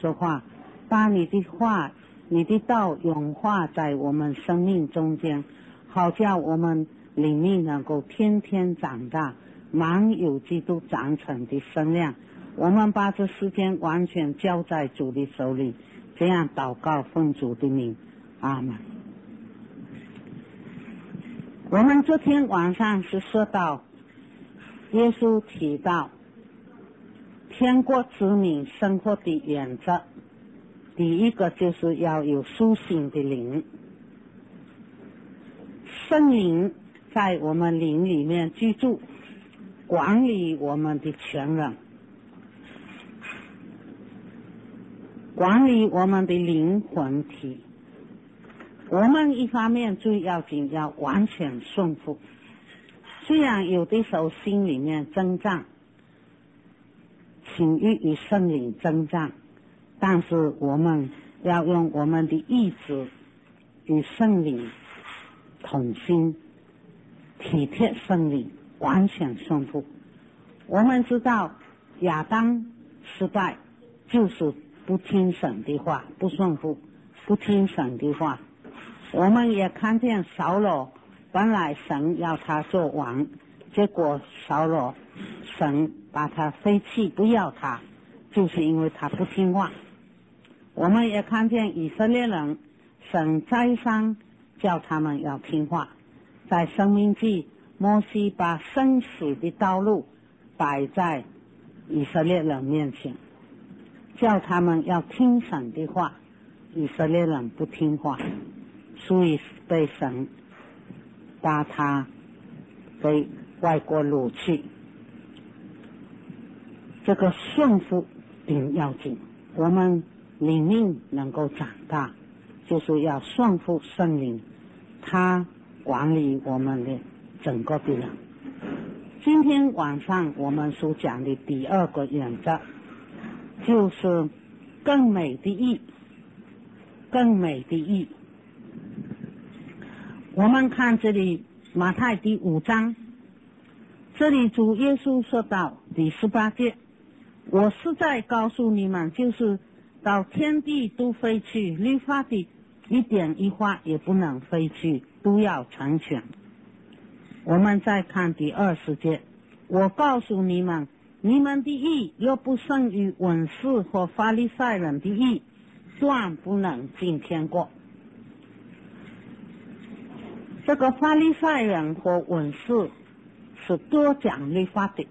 说话，把你的话、你的道永化在我们生命中间，好叫我们里面能够天天长大，满有基督长成的身量。我们把这时间完全交在主的手里，这样祷告奉主的名，阿们。我们昨天晚上是说到耶稣提到天国子民生活的原则，第一个就是要有苏醒的灵，圣灵在我们灵里面居住，管理我们的全人，管理我们的灵魂体。我们一方面最要紧要完全顺服，虽然有的时候心里面挣扎，情欲与圣灵挣扎，但是我们要用我们的意志与圣灵同心，体贴圣灵，完全顺服。我们知道亚当失败就是不听神的话，不顺服，不听神的话。我们也看见扫罗，本来神要他做王，结果扫罗神把他废弃，不要他，就是因为他不听话。我们也看见以色列人，神再三叫他们要听话。在申命记，摩西把生死的道路摆在以色列人面前，叫他们要听神的话，以色列人不听话，所以被神把他给外国掳去。这个顺服顶要紧，我们里面能够长大，就是要顺服圣灵，他管理我们的整个的人。今天晚上我们所讲的第二个原则，就是更美的义，更美的义。我们看这里马太第5章，这里主耶稣说到第18节，我实在告诉你们，就是到天地都废去，律法的一点一画也不能废去，都要成全。我们再看第20节，我告诉你们，你们的义若不胜于文士和法利赛人的义，断不能进天国。这个法利赛人和文士是多讲律法的，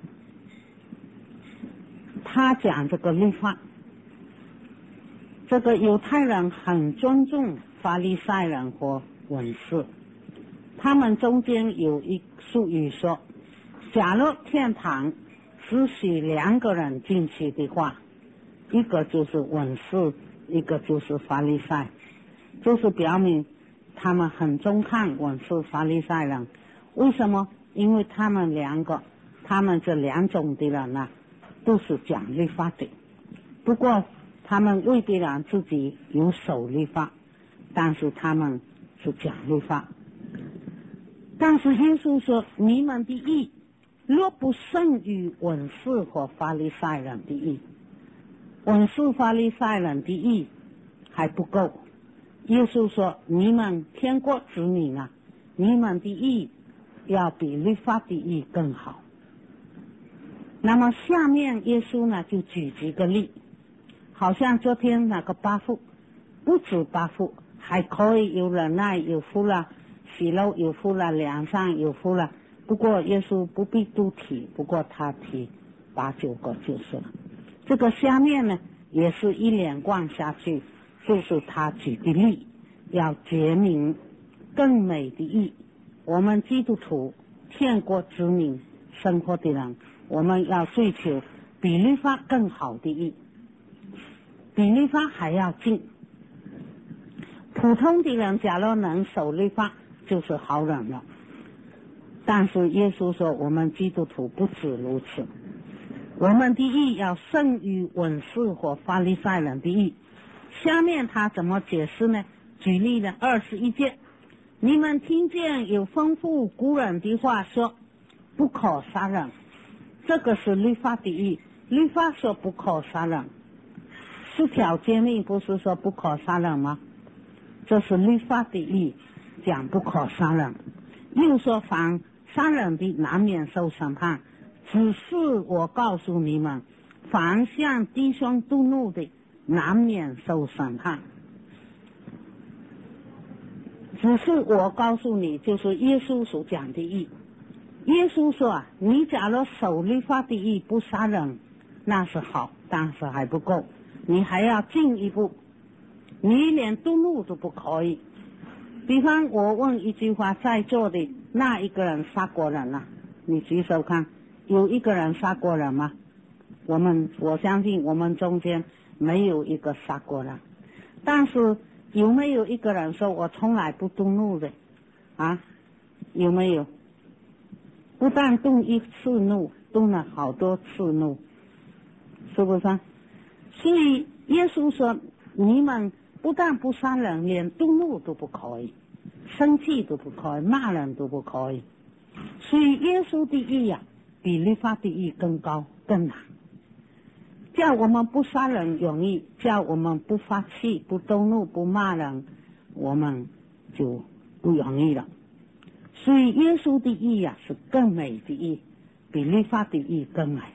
他讲这个律法，这个犹太人很尊重法利赛人和文士，他们中间有一俗语说，假如天堂只许2个人进去的话，一个就是文士，一个就是法利赛，就是表明他们很重看文士法利赛人。为什么？因为他们这2种的人啊，都是讲律法的，不过他们未必然自己有守律法，但是他们是讲律法。但是耶稣说，你们的义若不胜于文士和法利赛人的义，文士法利赛人的义还不够。耶稣说，你们天国子民啊，你们的义要比律法的义更好。那么下面耶稣呢就举几个例，好像昨天那个8福，不止8福，还可以有忍耐，有福了，喜乐有福了，良善有福了。不过耶稣不必都提，不过他提8、9个就是了。这个下面呢也是一连贯下去，就是他举的例，要结明更美的义。我们基督徒天国子民生活的人，我们要追求比律法更好的义，比律法还要近。普通的人假如能守律法就是好人了，但是耶稣说我们基督徒不止如此，我们的义要胜于文士和法利赛人的义。下面他怎么解释呢？举例呢，21节，你们听见有吩咐古人的话说，不可杀人，这个是律法的义，律法说不可杀人， 10条诫命不是说不可杀人吗？这是律法的义，讲不可杀人。又说凡杀人的难免受审判，只是我告诉你们，凡向弟兄动怒的难免受审判。只是我告诉你，就是耶稣所讲的义。耶稣说你假如守律法的义不杀人，那是好，但是还不够，你还要进一步，你连动怒都不可以。比方我问一句话，在座的那一个人杀过人了？你举手看，有一个人杀过人吗？我相信我们中间没有一个杀过人。但是有没有一个人说我从来不动怒的啊？有没有？不但动一次怒，动了好多次怒，是不是？所以耶稣说你们不但不杀人，连动怒都不可以，生气都不可以，骂人都不可以。所以耶稣的义比律法的义更高更难。叫我们不杀人容易，叫我们不发气不动怒不骂人，我们就不容易了。所以耶稣的义是更美的义，比律法的义更美。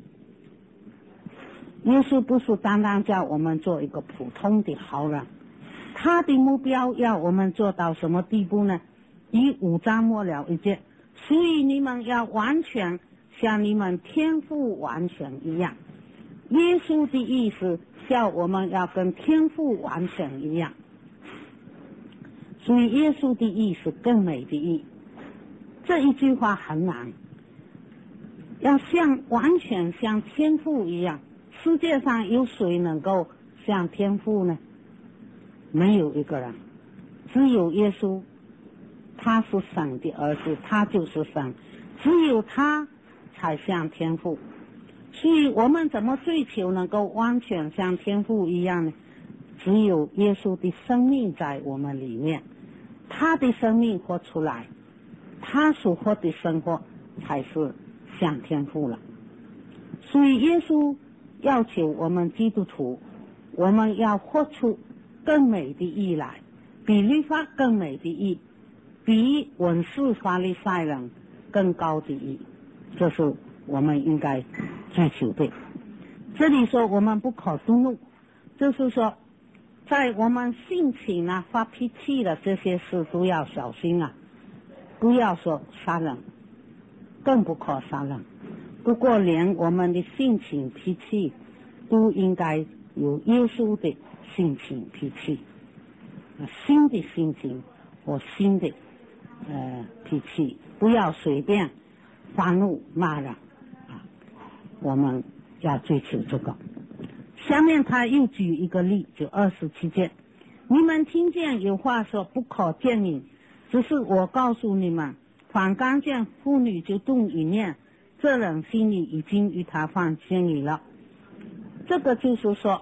耶稣不是单单叫我们做一个普通的好人，他的目标要我们做到什么地步呢？以5章末了一节，所以你们要完全像你们天父完全一样。耶稣的意思叫我们要跟天父完全一样，所以耶稣的义是更美的义。这一句话很难，要完全像天父一样。世界上有谁能够像天父呢？没有一个人，只有耶稣，他是神的儿子，他就是神，只有他才像天父。所以我们怎么追求能够完全像天父一样呢？只有耶稣的生命在我们里面，他的生命活出来，他所活的生活才是像天父了。所以耶稣要求我们基督徒，我们要活出更美的义来，比律法更美的义，比文士法利赛人更高的义，这是我们应该追求的。这里说我们不可动怒，就是说在我们性情发脾气的这些事都要小心不要说杀人，更不可杀人。不过连我们的性情脾气都应该有耶稣的性情脾气，新的心情和新的脾气，不要随便发怒骂人我们要追求这个。下面他又举一个例，就27节，你们听见有话说不可奸淫，只是我告诉你们，凡刚见妇女就动一念，这人心里已经与他犯奸淫了。这个就是说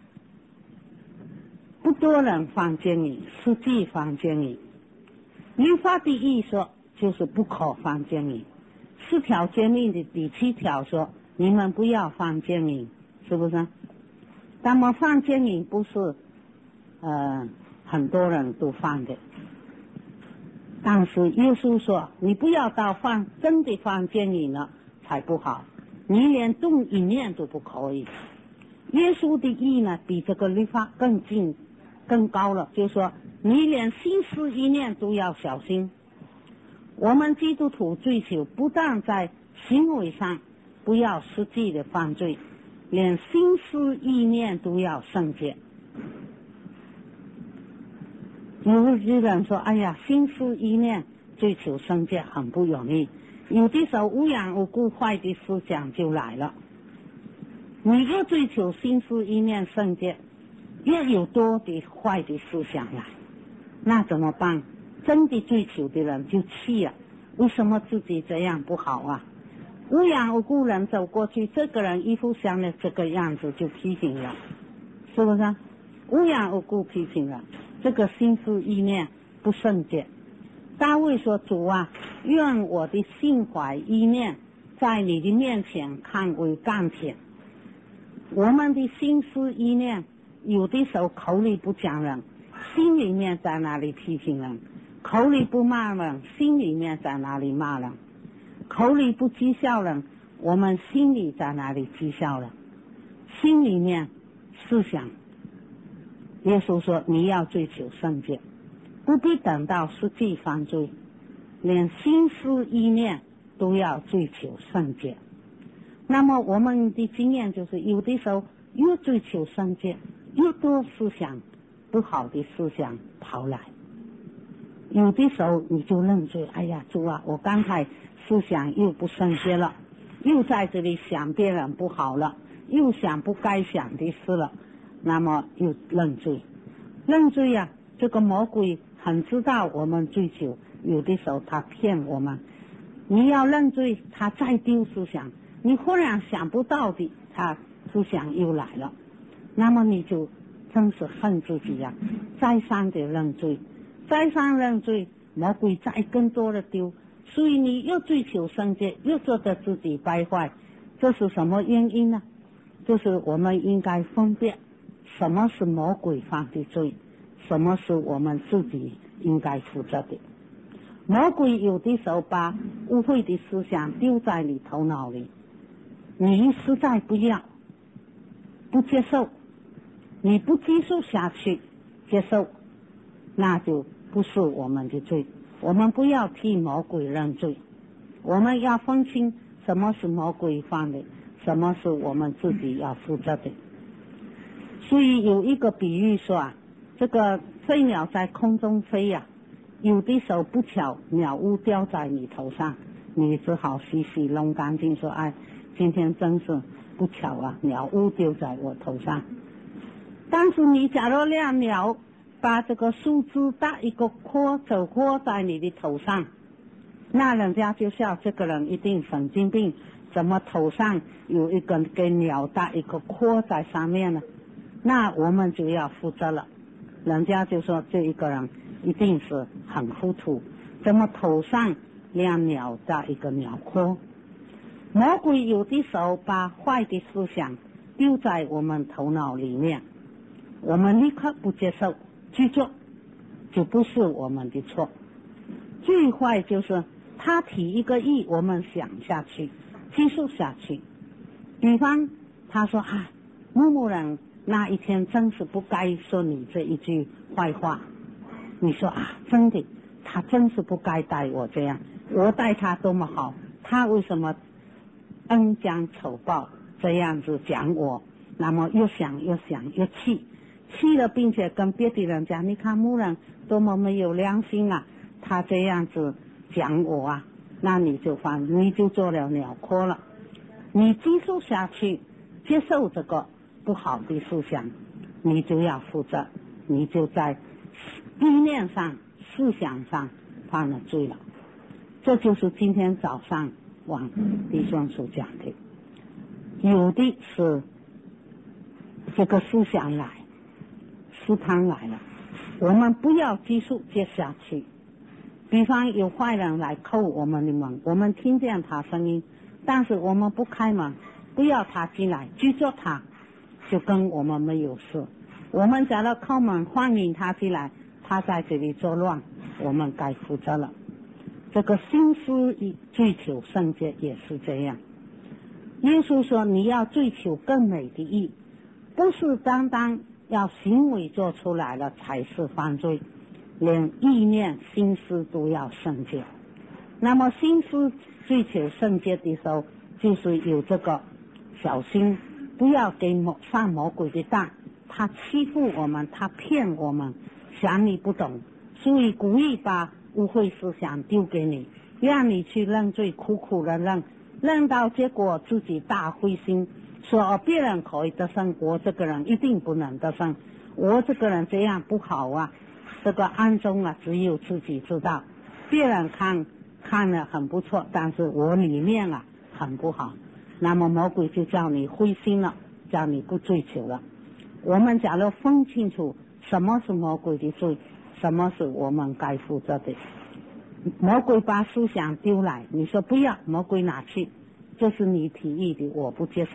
不多人犯奸淫，实际犯奸淫。律法的义说就是不可犯奸淫，4条诫命的第7条说你们不要犯奸淫，是不是？那么犯奸淫不是很多人都犯的，但是耶稣说你不要到真的犯奸淫了才不好，你连动一念都不可以。耶稣的义呢比这个律法更近更高了，就是说你连心思意念都要小心。我们基督徒追求不但在行为上不要实际的犯罪，连心思意念都要圣洁。有些人说哎呀，心思意念追求圣洁很不容易，有的时候无缘无故坏的思想就来了。你越追求心思意念圣洁，越有多的坏的思想来，那怎么办？真的追求的人就气了，为什么自己这样不好无缘无故人走过去，这个人衣服像的这个样子就批评了，是不是？无缘无故批评了，这个心思意念不圣洁。大卫说主愿我的心怀意念在你的面前看为甘甜。 我们的心思意念，有的时候口里不讲人，心里面在那里批评人；口里不骂人，心里面在那里骂人；口里不讥笑人，我们心里在那里讥笑人。心里面思想，耶稣说你要追求圣洁，不必等到实际犯罪，连心思意念都要追求圣洁。那么我们的经验就是，有的时候越追求圣洁，越多思想不好的思想跑来。有的时候你就认罪，哎呀主啊，我刚才思想又不圣洁了，又在这里想别人不好了，又想不该想的事了，那么又认罪。认罪啊，这个魔鬼很知道我们追求，有的时候他骗我们。你要认罪，他再丢思想，你忽然想不到的，他思想又来了，那么你就真是恨自己呀，再三的认罪，再三认罪，魔鬼再更多的丢，所以你又追求圣洁，又觉得自己败坏，这是什么原因呢？就是我们应该分辨什么是魔鬼犯的罪，什么是我们自己应该负责的。魔鬼有的时候把污秽的思想丢在你头脑里，你实在不要，不接受，你不接受下去，接受，那就不是我们的罪。我们不要替魔鬼认罪，我们要分清什么是魔鬼犯的，什么是我们自己要负责的。所以有一个比喻说啊，这个飞鸟在空中飞呀，有的时候不巧鸟污掉在你头上，你只好洗洗弄干净，说哎，今天真是不巧啊，鸟污丢在我头上。但是你假如让鸟把这个树枝搭一个窝走窝在你的头上，那人家就笑这个人一定神经病，怎么头上有一个给鸟搭一个窝在上面呢？那我们就要负责了，人家就说这一个人一定是很糊涂，怎么头上让鸟搭一个鸟窝？魔鬼有的时候把坏的思想丢在我们头脑里面，我们立刻不接受去做，就不是我们的错。最坏就是他提一个意，我们想下去，接受下去。比方他说啊，某某人那一天真是不该说你这一句坏话，你说啊，真的他真是不该待我这样，我待他多么好，他为什么恩将仇报这样子讲我？那么越想越气，气了并且跟别的人讲，你看某人多么没有良心啊，他这样子讲我啊，那你就做了鸟窝了。你接受下去，接受这个不好的思想，你就要负责，你就在意念上思想上犯了罪了。这就是今天早上王弟兄所讲的，有的是这个思想来，试探来了，我们不要继续接下去。比方有坏人来叩我们的门，我们听见他声音，但是我们不开门，不要他进来，拒绝他，就跟我们没有事。我们假如叩门欢迎他进来，他在这里作乱，我们该负责了。这个心思追求圣洁也是这样。耶稣说你要追求更美的义，不是单单要行为做出来了才是犯罪，连意念心思都要圣洁。那么心思追求圣洁的时候，就是有这个小心，不要给上魔鬼的当，他欺负我们，他骗我们，想你不懂，所以故意把污秽思想丢给你，让你去认罪，苦苦的认到结果自己大灰心，说别人可以得胜，我这个人一定不能得胜，我这个人这样不好啊，这个暗中啊只有自己知道，别人看了很不错，但是我里面啊很不好，那么魔鬼就叫你灰心了，叫你不追求了。我们假如分清楚什么是魔鬼的罪，什么是我们该负责的。魔鬼把思想丢来，你说不要，魔鬼拿去，这是你提议的，我不接受，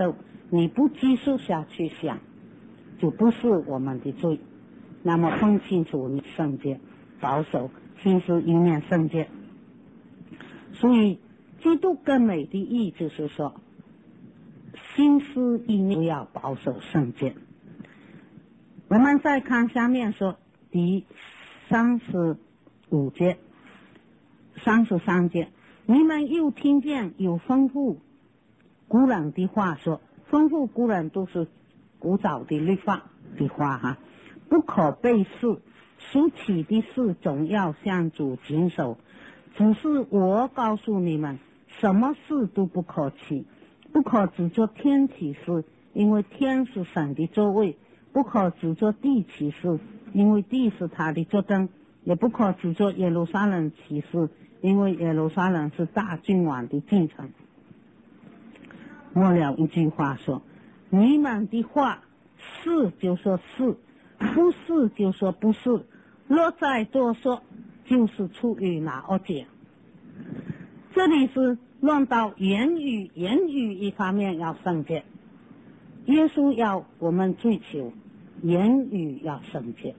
你不继续下去想，就不是我们的罪。那么分清楚你圣洁，保守心思意念圣洁。所以基督更美的意就是说，心思意念要保守圣洁。我们再看下面说第35节、33节，你们又听见有吩咐古人的话说，吩咐古人都是古早的律法的话哈，不可背誓，所起的事总要向主谨守。只是我告诉你们，什么事都不可起，不可只做天起事，因为天是神的座位；不可只做地起事，因为地是他的座灯；也不可只做耶路撒冷起事，因为耶路撒冷是大君王的进城。末了一句话说，你们的话是就说是，不是就说不是，若再多说，就是出于那恶者。这里是论到言语一方面要圣洁，耶稣要我们追求言语要圣洁。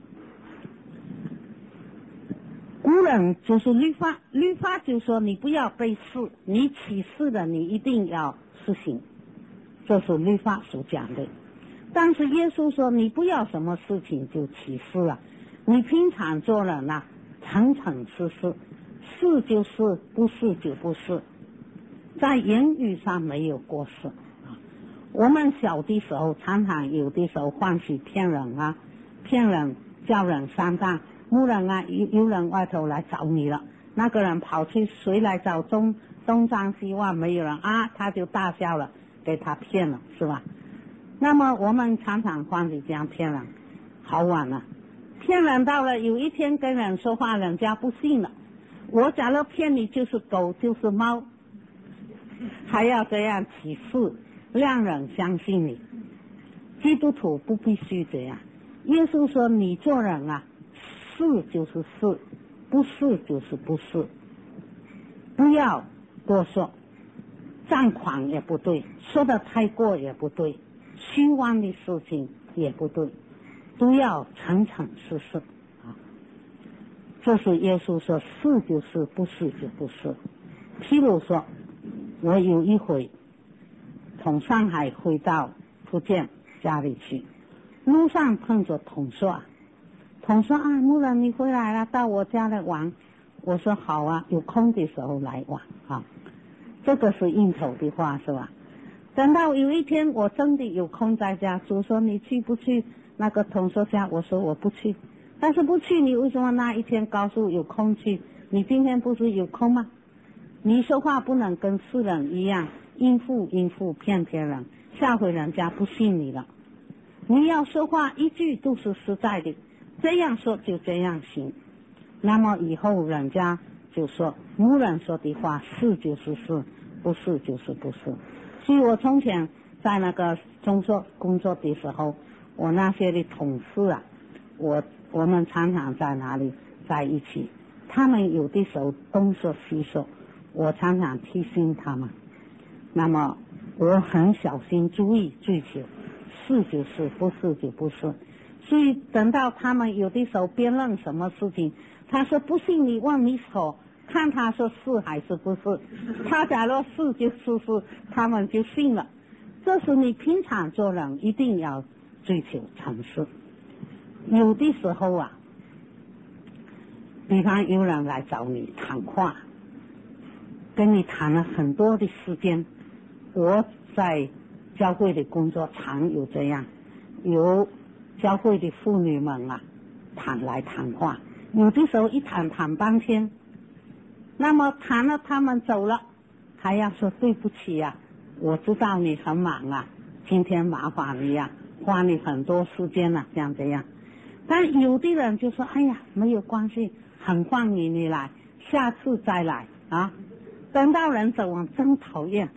古人就是律法就说你不要背誓，你起誓的你一定要实行，这是律法所讲的。但是耶稣说你不要什么事情就起誓了，你平常做人啊，诚诚实实，是就是，不是就不是，在言语上没有过失。我们小的时候常常有的时候欢喜骗人啊，骗人叫人上当，无人啊，有人外头来找你了，那个人跑去谁来找东张西望，没有人啊，他就大笑了，给他骗了，是吧？那么我们常常欢喜这样骗人，好玩了，骗人到了有一天跟人说话，人家不信了，我假如骗你就是狗就是猫，还要这样起誓让人相信你。基督徒不必须这样，耶稣说你做人啊，是就是是，不是就是不是，不要多说，张狂也不对，说的太过也不对，虚妄的事情也不对，都要诚诚实实啊。这是耶稣说是就是，不是就不是。譬如说，我有一回从上海回到福建家里去，路上碰着同说啊，牧人你回来了，到我家来玩。我说好啊，有空的时候来玩啊。这个是应酬的话是吧？等到有一天我真的有空在家，主说你去不去那个同说家？我说我不去。但是不去，你为什么那一天告诉有空去？你今天不是有空吗？你说话不能跟世人一样应付骗人，下回人家不信你了。你要说话一句都是实在的，这样说就这样行，那么以后人家就说无人说的话是就是是，不是就是不是。所以我从前在那个中作工作的时候，我那些的同事啊，我们常常在哪里在一起，他们有的时候东说西说，我常常提醒他们，那么我很小心注意追求，是就是，不是就不是。所以等到他们有的时候辩论什么事情，他说不信你问你手，看他说是还是不是，他假如是就是他们就信了。这是你平常做人一定要追求诚实。有的时候啊，比方有人来找你谈话，跟你谈了很多的时间，我在教会的工作常有这样，有教会的妇女们啊谈来谈话，有的时候一谈半天，那么谈了他们走了，还要说对不起呀，我知道你很忙啊，今天麻烦你呀，花你很多时间啊，这样。但有的人就说哎呀没有关系，很欢迎你来，下次再来啊。等到人走完真讨厌，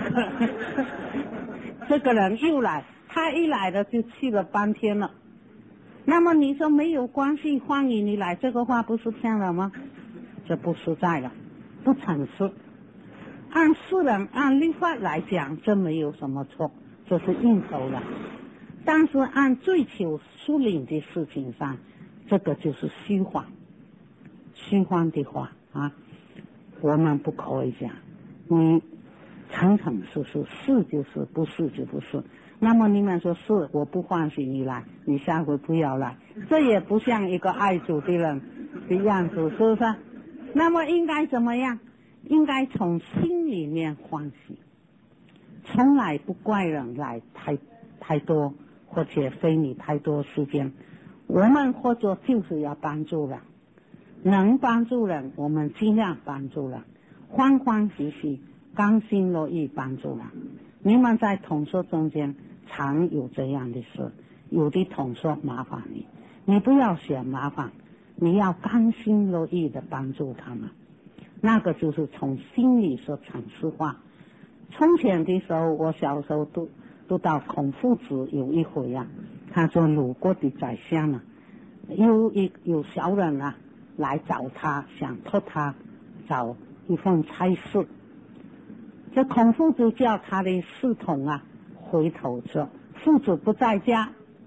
这个人又来，他一来了就去了半天了。那么你说没有关系，欢迎你来，这个话不是骗人吗？这不实在了，不诚实。按世人按律法来讲，这没有什么错， 这是应酬的。但是按追求属灵的事情上，这个就是虚幻的话啊，我们不可以讲。你诚诚实实，是就是，不是就不是。那么你们说是，我不欢喜你来，你下回不要来，这也不像一个爱主的人的样子，是不是？那么应该怎么样？应该从心里面欢喜，从来不怪人来太多，或者费你太多时间。我们或者就是要帮助人，能帮助人我们尽量帮助人，欢欢喜喜甘心乐意帮助人。你们在统说中间常有这样的事，有的统说麻烦你不要嫌麻烦，你要甘心乐意的帮助他们，那个就是从心里说诚实话。从前的时候，我小时候都到孔夫子有一回啊，他说鲁国的宰相啊，有小人啊来找他，想托他找一份差事。这孔夫子叫他的侍从啊回头说夫子不在家，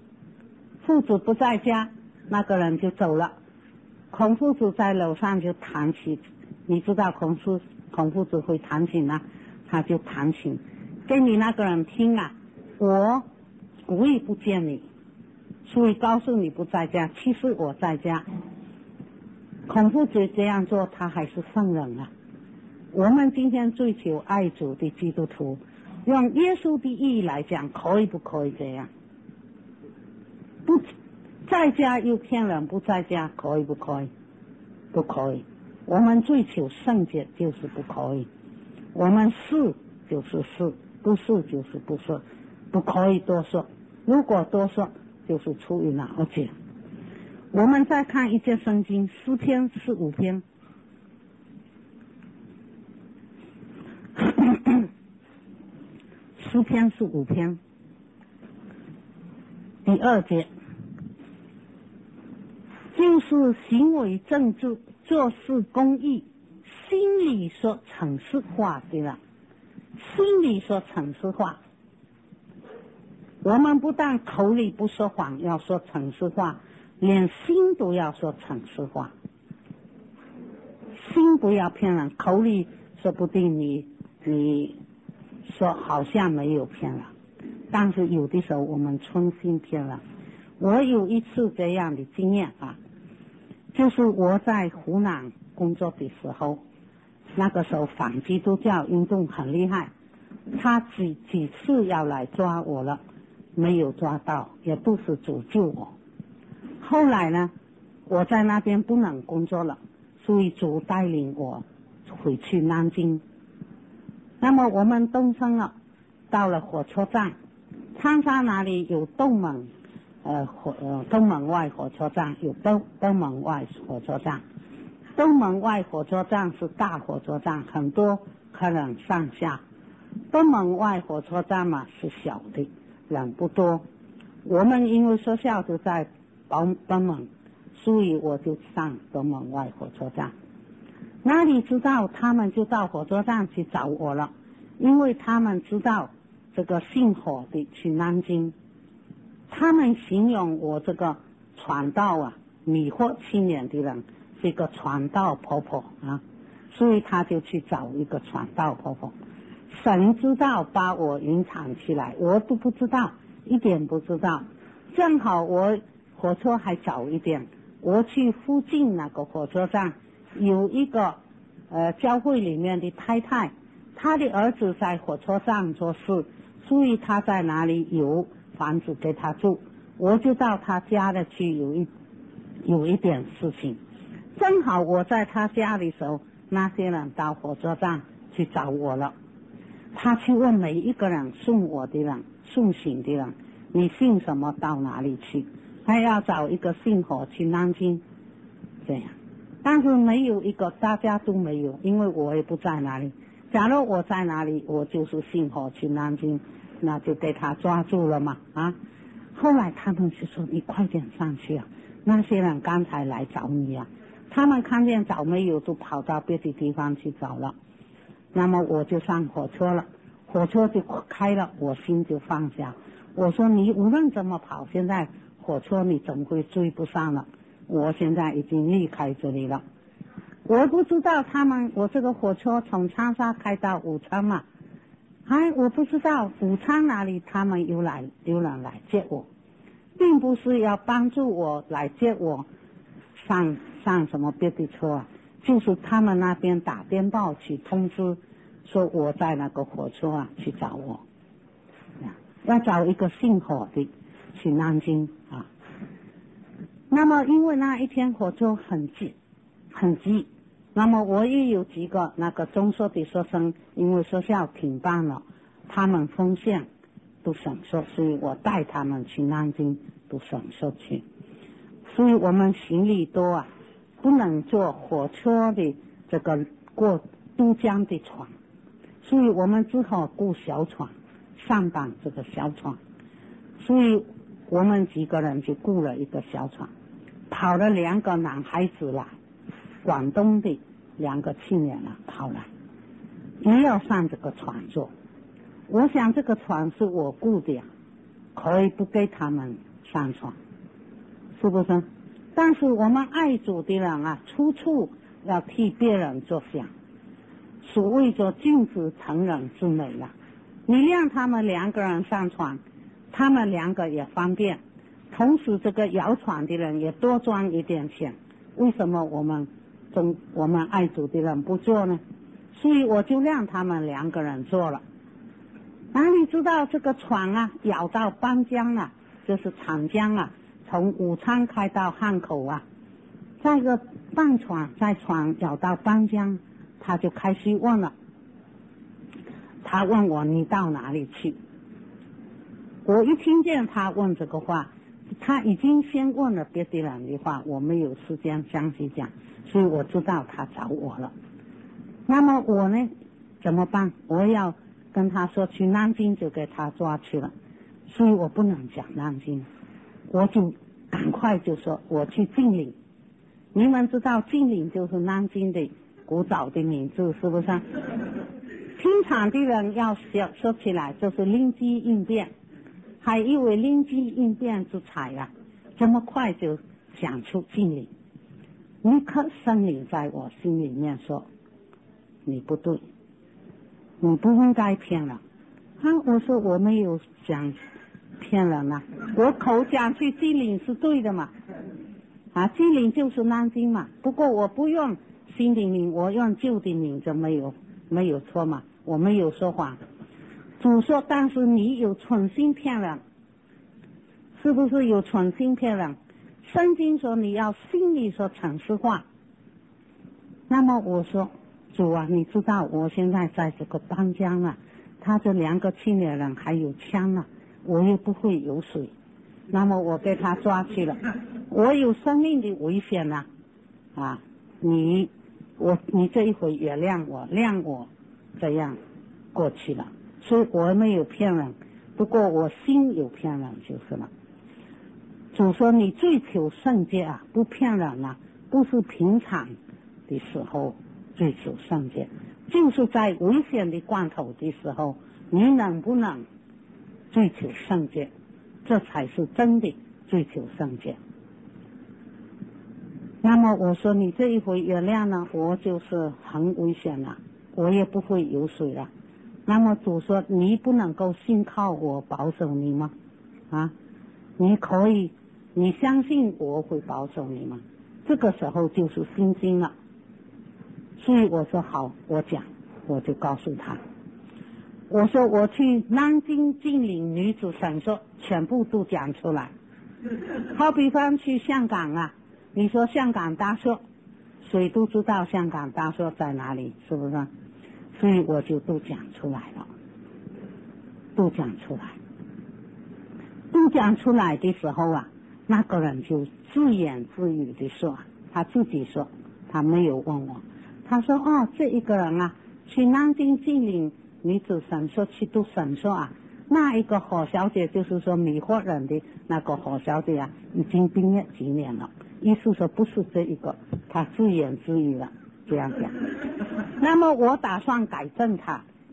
那个人就走了。孔夫子在楼上就弹琴，你知道孔夫子会弹琴啊，他就弹琴给你那个人听啊，我故意不见你，所以告诉你不在家，其实我在家。孔夫子这样做，他还是圣人啊。我们今天追求爱主的基督徒，用耶稣的意义来讲，可以不可以这样？不在家又骗人，不在家可以不可以？不可以。我们追求圣洁就是不可以，我们是就是是，不是就是不是，不可以多说。如果多说，就是出于哪而解。我们再看一节圣经，诗篇15篇。诗篇15篇第2节，就是行为正直，做事公义，心里说诚实话的人。心里说诚实话，我们不但口里不说谎，要说诚实话，连心都要说诚实话。心不要骗人，口里说不定你说好像没有骗人，但是有的时候我们存心骗人。我有一次这样的经验啊，就是我在湖南工作的时候，那个时候反基督教运动很厉害，他几次要来抓我了，没有抓到，也都是主救我。后来呢，我在那边不能工作了，所以主带领我回去南京。那么我们动身了，到了火车站，长沙那里有东门东门外火车站，有东门外火车站。东门外火车站是大火车站，很多客人上下。东门外火车站嘛是小的，人不多。我们因为学校就在东门，所以我就上东门外火车站。哪里知道他们就到火车站去找我了，因为他们知道这个姓火的去南京，他们形容我这个传道啊迷惑青年的人是一个传道婆婆啊，所以他就去找一个传道婆婆。神知道把我隐藏起来，我都不知道，一点不知道。正好我火车还早一点，我去附近那个火车站有一个教会里面的太太，她的儿子在火车站做事，所以她在哪里有房子给他住，我就到他家里去有一点事情。正好我在他家的时候，那些人到火车站去找我了。他去问每一个人，送我的人，送信的人，你姓什么，到哪里去？他要找一个姓何去南京，这样。但是没有一个，大家都没有，因为我也不在哪里。假如我在哪里，我就是姓何去南京，那就被他抓住了嘛啊！后来他们就说你快点上去啊，那些人刚才来找你啊，他们看见找没有，都跑到别的地方去找了。那么我就上火车了， 火车就开了，我心就放下。我说你无论怎么跑，现在火车你总会追不上了。我现在已经离开这里了。我不知道我这个火车从长沙开到武昌嘛，我不知道武昌哪里他们有人来接我，并不是要帮助我来接我上什么别的车啊，就是他们那边打电报去通知说我在那个火车啊去找我，要找一个姓何的去南京啊。那么因为那一天火车很急，那么我也有几个那个中学的学生，因为学校停办了，他们奉献读省学，所以我带他们去南京读省学去。所以我们行李多啊，不能坐火车的这个过都江的船，所以我们只好雇小船，上绑这个小船。所以我们几个人就雇了一个小船，跑了2个男孩子来，广东的2个青年啊跑来，也要上这个船坐。我想这个船是我雇的，可以不给他们上船，是不是？但是我们爱主的人啊，处处要替别人着想，所谓着君子成人之美啊。你让他们2个人上船，他们2个也方便，同时这个摇船的人也多赚一点钱。为什么我们爱主的人不做呢？所以我就让他们2个人做了。哪里知道这个船啊摇到浜江啊，就是长江啊，从武昌开到汉口啊，在船摇到浜江，他就开始问了。他问我你到哪里去？我一听见他问这个话，他已经先问了别的人的话，我没有时间详细讲，所以我知道他找我了。那么我呢怎么办？我要跟他说去南京，就给他抓去了，所以我不能讲南京，我就赶快就说我去金陵。你们知道金陵就是南京的古早的名字，是不是？平常的人要说起来就是灵机应变，还以为灵机应变之才啊，这么快就想出金陵。立刻声音在我心里面说，你不对，你不应该骗人。我说我没有想骗人啊，我口讲去金陵是对的嘛，金陵就是南京嘛，不过我不用新的名，我用旧的名，就没有错嘛，我没有说谎。主说但是你有存心骗人，是不是有存心骗人？圣经说你要心里说诚实话。那么我说主啊，你知道我现在在这个浜江啊，他这2个青年人还有枪啊，我也不会游水，那么我给他抓去了，我有生命的危险啊！你这一回原谅我，让我这样过去了，所以我没有骗人，不过我心有骗人就是了。主说你追求圣洁啊，不骗人啊，不是平常的时候追求圣洁，就是在危险的关头的时候，你能不能追求圣洁，这才是真的追求圣洁。那么我说你这一回原谅了我，就是很危险了，我也不会游水了。那么主说你不能够信靠我保守你吗？你可以，你相信我会保守你吗？这个时候就是信心了。所以我说好，我就告诉他，我说我去南京金陵女子省学全部都讲出来。好比方去香港啊，你说香港大学，谁都知道香港大学在哪里，是不是？所以我就都讲出来了，都讲出来的时候啊，那个人就自言自语的说，他自己说，他没有问我，他说这一个人啊，去南京金陵女子省学去读省学啊，那一个何小姐，就是说米货人的那个何小姐啊，已经毕业几年了，意思说不是这一个，他自言自语了，这样讲。那么我打算改正他，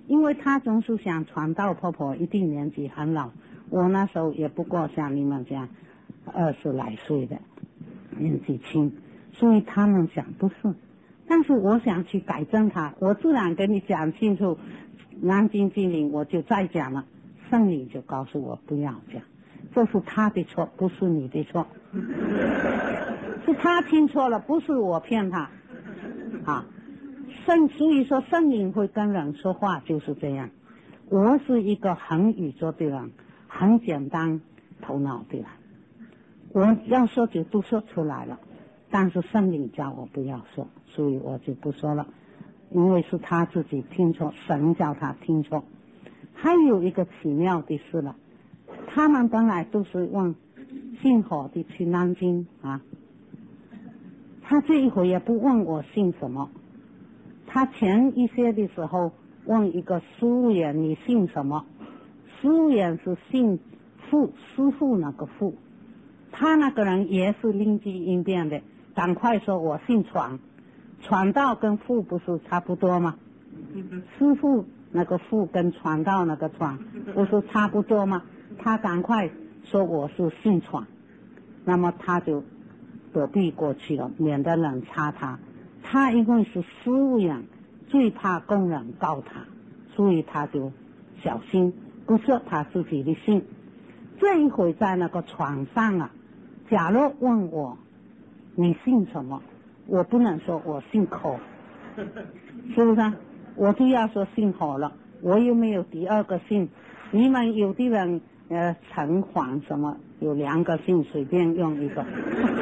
因为他总是想传道婆婆一定年纪很老，我那时候也不过像你们这样20来岁的年纪轻，所以他们想不是。但是我想去改正他，我自然跟你讲清楚南京经灵，我就再讲了，圣灵就告诉我不要讲，这是他的错，不是你的错，是他听错了，不是我骗他啊。所以说圣灵会跟人说话就是这样。我是一个很愚拙的人，很简单头脑的人，我要说就都说出来了，但是圣灵叫我不要说，所以我就不说了，因为是他自己听错，神叫他听错。还有一个奇妙的事了，他们本来都是问姓何的去南京啊，他这一回也不问我姓什么，他前一些的时候问一个苏远你姓什么，苏远是姓傅，师傅那个傅，他那个人也是灵机应变的，赶快说我姓传，传道跟傅不是差不多吗？师傅那个傅跟传道那个传不是差不多吗？他赶快说我是姓传，那么他就躲避过去了，免得人查他。他因为是师务员，最怕工人告他，所以他就小心不说他自己的姓。这一回在那个床上啊，假如问我你姓什么，我不能说我姓何，是不是？我就要说姓何了，我又没有第二个姓。你们有的人陈黄什么有2个姓，随便用一个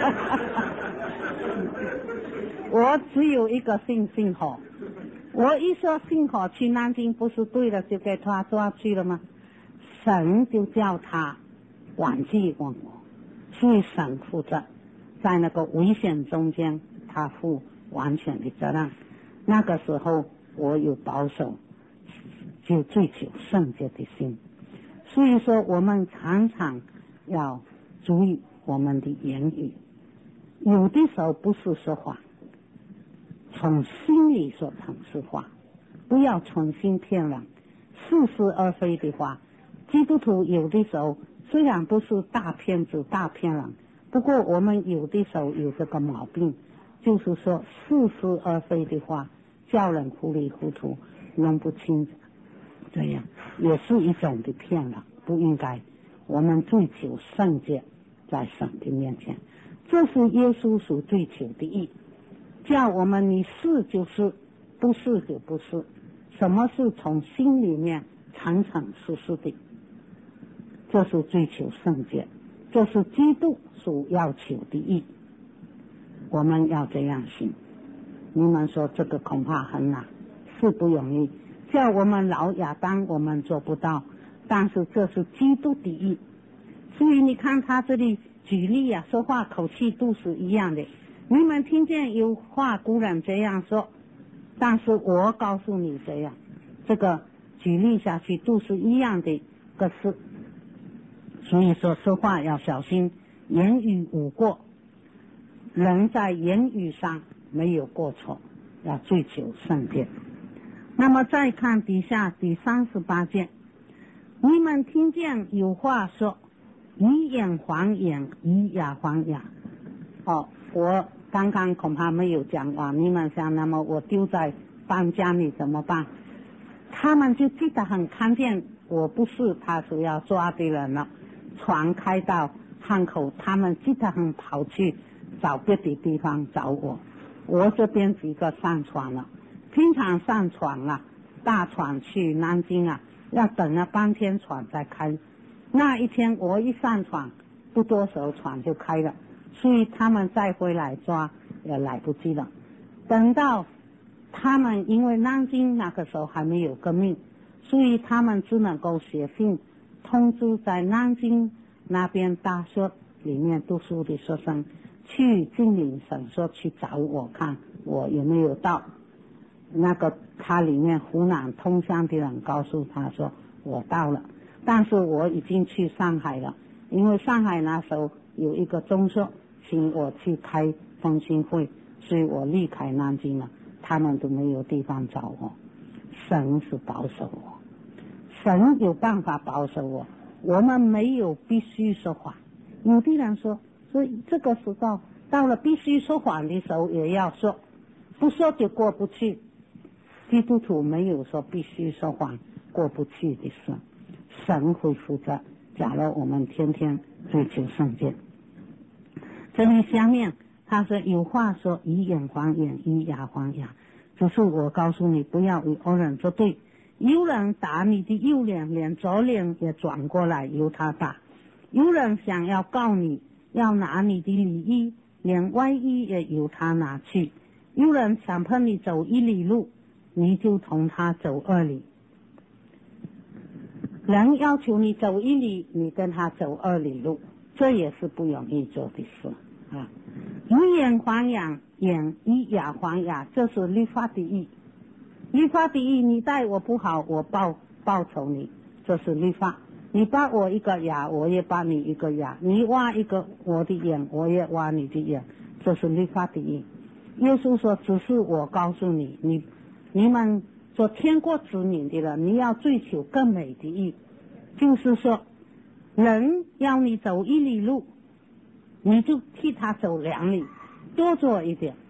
我只有一个姓，姓何。我一说姓何去南京不是对了，就给他抓去了吗？神就叫他婉拒问我，所以神负责，在那个危险中间他负完全的责任。那个时候我有保守，就追求圣洁的心。所以说我们常常要注意我们的言语，有的时候不是说谎，从心里说诚实话，不要存心骗人，似是而非的话。基督徒有的时候虽然不是大骗子大骗人，不过我们有的时候有这个毛病，就是说似是而非的话，叫人糊里糊涂弄不清，这样也是一种的骗人，不应该。我们追求圣洁在神的面前，这是耶稣所追求的义，叫我们你是就是，不是就不是，什么是从心里面诚诚实实的，这是追求圣洁，这是基督所要求的义，我们要这样行。你们说这个恐怕很难，是不容易，叫我们老亚当我们做不到，但是这是基督的义。所以你看他这里举例啊，说话口气都是一样的。你们听见有话古人这样说，但是我告诉你这样，这个举例下去都是一样的个事。所以说话要小心，言语无过，人在言语上没有过错，要追求圣洁。那么再看底下第38节，你们听见有话说，以眼还眼，以牙还牙。我刚刚恐怕没有讲完，你们想那么我丢在搬家里怎么办？他们就记得很看见我不是他所要抓的人了，船开到汉口，他们记得很跑去找别的地方找我。我这边几个上船了，平常上船啊，大船去南京啊，要等了半天船再开。那一天我一上船，不多时船就开了，所以他们再回来抓也来不及了。等到他们因为南京那个时候还没有革命，所以他们只能够写信通知在南京那边大学里面读书的学生去金陵省说去找我看我有没有到。那个他里面湖南通乡的人告诉他说我到了，但是我已经去上海了，因为上海那时候有一个中学请我去开分享会，所以我离开南京了，他们都没有地方找我。 神是保守我，神有办法保守我，我们没有必须说谎。有的人说，所以这个时候到了必须说谎的时候也要说，不说就过不去。基督徒没有说必须说谎过不去的事，神会负责。假如我们天天追求圣洁，这里下面他说有话说，以眼还眼，以牙还牙，就是我告诉你，不要与恶人作对。有人打你的右脸，连左脸也转过来由他打；有人想要告你，要拿你的里衣，连外衣也由他拿去；有人强迫你走1里路，你就同他走2里。人要求你走1里，你跟他走2里路，这也是不容易做的事啊。以眼还眼，以牙还牙，这是律法的义。律法的义，你待我不好，我报仇你，这是律法。你拔我一个牙，我也拔你一个牙；你挖一个我的眼，我也挖你的眼，这是律法的义。耶稣说，只是我告诉你，你们做天国子民的人，你要追求更美的义，就是说人要你走1里路，你就替他走2里，多做一点。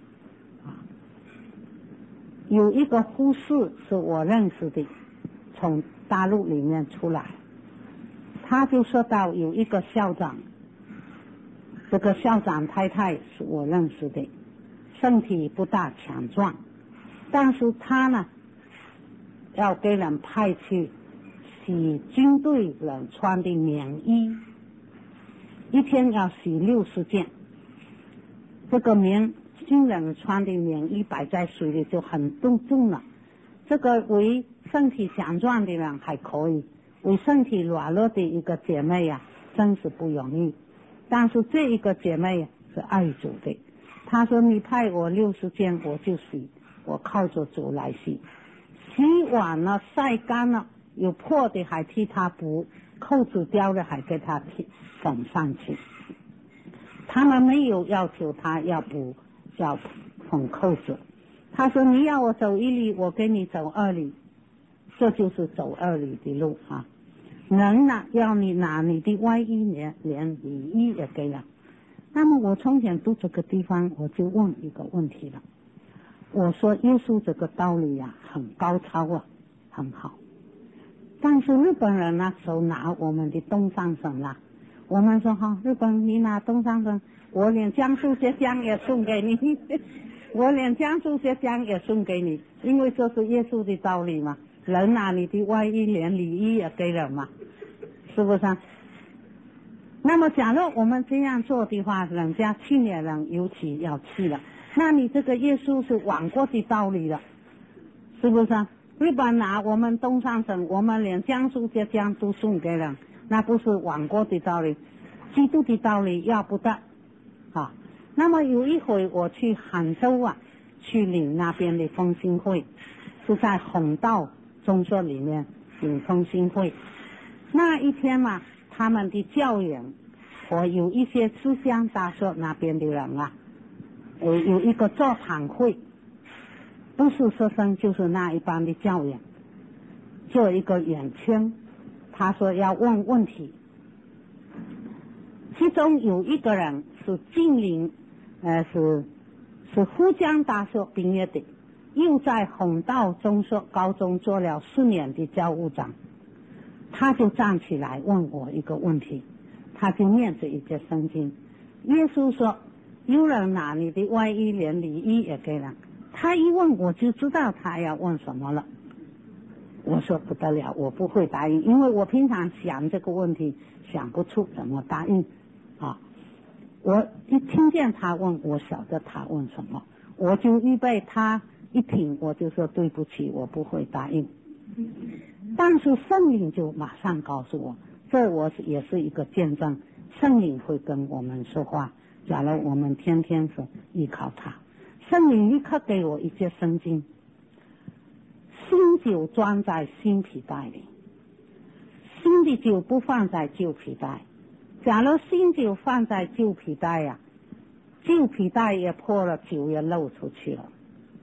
有一个护士是我认识的，从大陆里面出来，他就说到有一个校长，这个校长太太是我认识的，身体不大强壮，但是他呢要给人派去洗军队人穿的棉衣，一天要洗60件。这个军人穿的棉衣摆在水里就很重了，这个为身体强壮的人还可以，为身体软弱的一个姐妹呀，真是不容易。但是这一个姐妹是爱主的，她说你派我60件我就洗，我靠着主来洗，洗完了晒干了，有破的还替她补，扣子掉的还给她缝上去。他们没有要求他要缝扣子，他说你要我走1里，我给你走2里，这就是走2里的路啊。人呢要你拿你的外衣连里衣也给了。那么我从前读这个地方，我就问一个问题了，我说耶稣这个道理啊很高超啊，很好，但是日本人那时候拿我们的东上省啦，我们说日本你拿东上省，我连江苏浙江也送给你我连江苏浙江也送给你，因为这是耶稣的道理嘛，人拿你的外衣连里衣也给了嘛，是不是啊？那么假如我们这样做的话，人家去年人尤其要去了，那你这个耶稣是亡国的道理了，是不是啊？日本拿我们东上省，我们连江苏浙江都送给人，那不是亡国的道理，基督的道理要不得啊。那么有一回我去杭州啊，去领那边的奉新会，是在弘道中学里面领奉新会。那一天嘛，他们的教员和有一些思想大学那边的人啊，有一个座谈会，不是学生就是那一帮的教员，做一个圆圈，他说要问问题。其中有一个人是金陵是沪江大学毕业的，又在弘道中学高中做了4年的教务长，他就站起来问我一个问题，他就念着一节圣经，耶稣说有人拿你的外衣连里衣也给了，他一问我就知道他要问什么了。我说不得了，我不会答应，因为我平常想这个问题想不出怎么答应啊。我一听见他问，我晓得他问什么，我就预备他一听我就说对不起，我不会答应。但是圣灵就马上告诉我，这也是一个见证，圣灵会跟我们说话，假如我们天天是依靠他，圣灵立刻给我一节圣经，新酒装在新皮袋里，新的酒不放在旧皮袋，假如新酒放在旧皮袋呀，旧皮袋也破了，酒也漏出去了。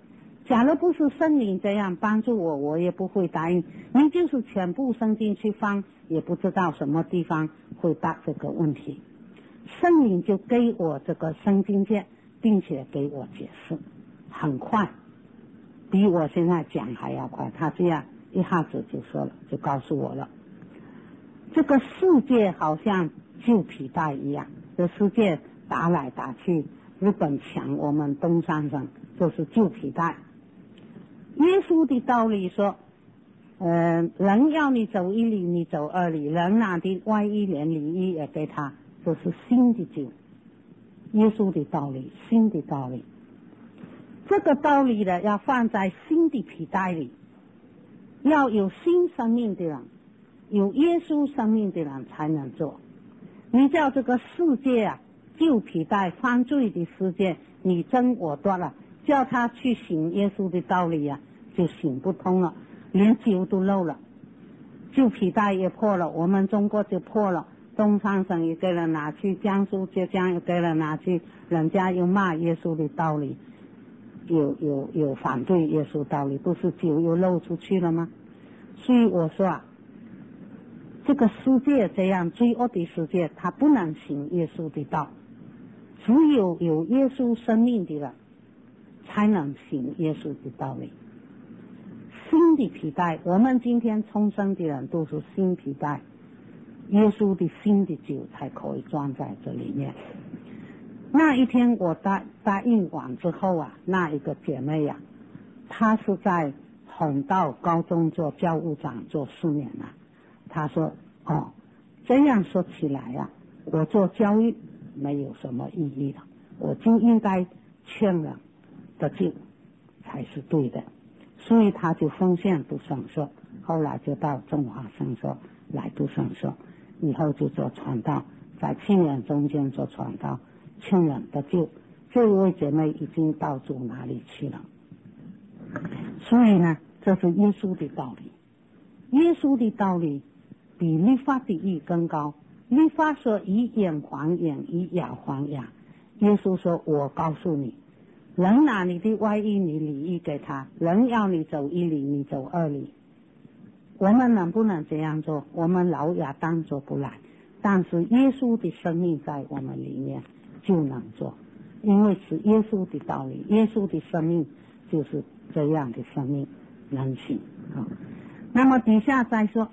假如不是圣灵这样帮助我，我也不会答应。你就是全部圣经去翻，也不知道什么地方会答这个问题。圣灵就给我这个圣经卷，并且给我解释，很快，比我现在讲还要快。他这样一下子就说了，就告诉我了。这个世界好像旧皮带一样，这世界打来打去，日本抢我们东山省，就是旧皮带。耶稣的道理说，人要你走1里，你走2里，人拿的外衣连里衣也给他，这是新的旧。耶稣的道理，新的道理。这个道理呢，要放在新的皮带里，要有新生命的人，有耶稣生命的人才能做。你叫这个世界啊，旧皮带犯罪的世界，你争我夺了，叫他去行耶稣的道理啊，就行不通了，连旧都漏了，旧皮带也破了，我们中国就破了，东三省也给人拿去，江苏浙江也给人拿去，人家又骂耶稣的道理，有反对耶稣道理，不是旧又漏出去了吗？所以我说啊，这个世界这样罪恶的世界，他不能行耶稣的道，只有耶稣生命的人才能行耶稣的道理。新的皮带，我们今天重生的人都是新皮带，耶稣的新的酒才可以装在这里面。那一天我答应完之后啊，那一个姐妹呀，她是在弘道高中做教务长做4年了。她说，这样说起来啊，我做教育没有什么意义了，我就应该劝人得救才是对的。所以他就奉献读圣所，后来就到中华圣所来读圣所，以后就做传道，在亲人中间做传道，劝人得救。这位姐妹已经到主哪里去了。所以呢，这是耶稣的道理。耶稣的道理比律法的义更高。律法说以眼还眼，以牙还牙，耶稣说我告诉你，人拿你的外衣，你里衣给他，人要你走1里，你走2里。我们能不能这样做？我们老亚当做不来，但是耶稣的生命在我们里面就能做，因为是耶稣的道理，耶稣的生命就是这样的生命能行。那么底下再说，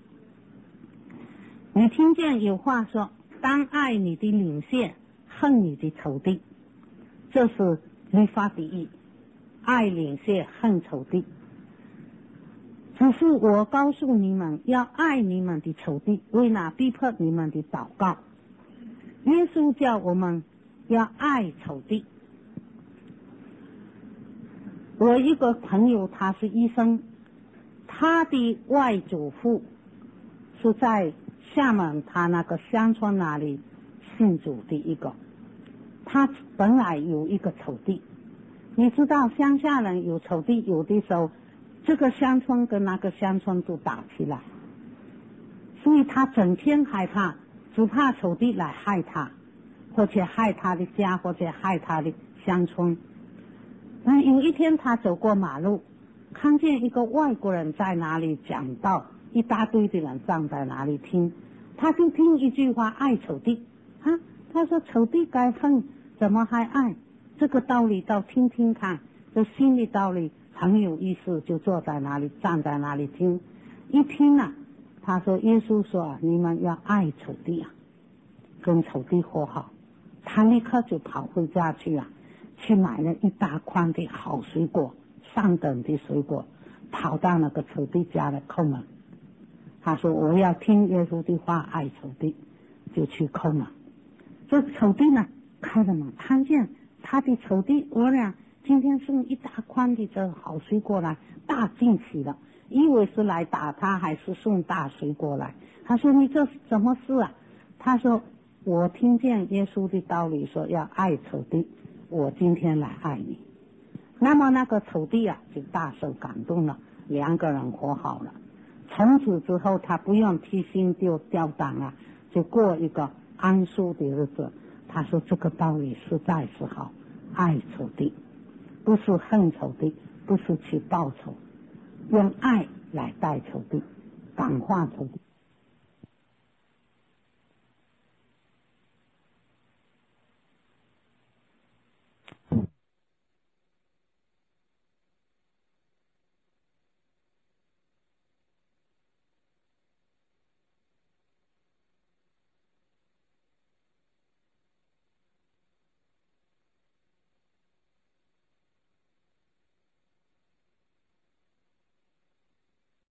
你听见有话说，当爱你的邻舍，恨你的仇敌，这是律法的义，爱邻舍恨仇敌。只是我告诉你们，要爱你们的仇敌，为那逼迫你们的祷告。耶稣叫我们要爱仇敌。我一个朋友他是医生，他的外祖父是在厦门他那个乡村那里信主的一个，他本来有一个仇敌。你知道乡下人有仇敌，有的时候这个乡村跟那个乡村都打起来，所以他整天害怕，只怕仇敌来害他，或者害他的家，或者害他的乡村。有一天他走过马路，看见一个外国人在哪里讲道，一大堆的人站在哪里听，他就听一句话，爱仇敌啊。他说仇敌该恨，怎么还爱？这个道理倒听听看，这心理道理很有意思，就坐在那里站在那里听。一听啊，他说耶稣说你们要爱仇敌啊，跟仇敌和好。他立刻就跑回家去啊，去买了一大筐的好水果，上等的水果，跑到那个仇敌家来叩门。他说我要听耶稣的话，爱仇敌，就去叩门。这仇敌呢开了门，看见他的仇敌我俩今天送一大筐的这好水果来，大惊喜了，以为是来打他还是送大水果来。他说你这是什么事啊？他说我听见耶稣的道理说要爱仇敌，我今天来爱你。那么那个仇敌啊就大受感动了，2个人和好了。从此之后他不用提心吊胆啊，就过一个安舒的日子。他说这个道理实在是好，爱仇敌不是恨仇敌， 不是去报仇，用爱来代仇敌，感化仇敌。